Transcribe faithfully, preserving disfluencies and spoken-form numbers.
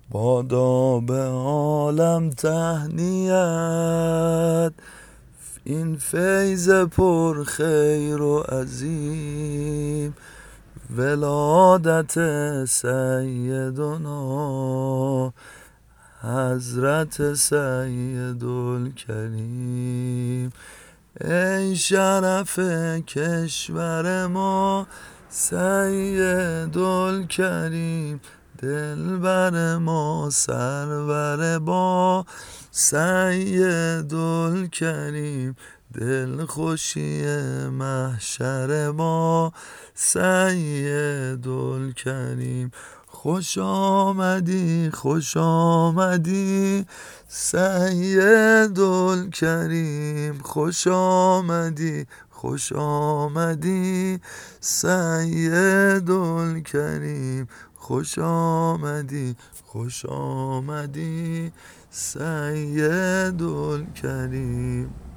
بادا به عالم تهنیت، این فیض پر خیر و عظیم، ولادت سیدنا حضرت سیدالکریم. ای شرف کشور ما سیدالکریم، دلبر ما سرور با سیدالکریم، دلخوشی محشر ما سیدالکریم. خوش آمدی خوش آمدی سیدالکریم، خوش آمدی خوش آمدی سیدالکریم، خوش آمدی خوش آمدی سیدالکریم.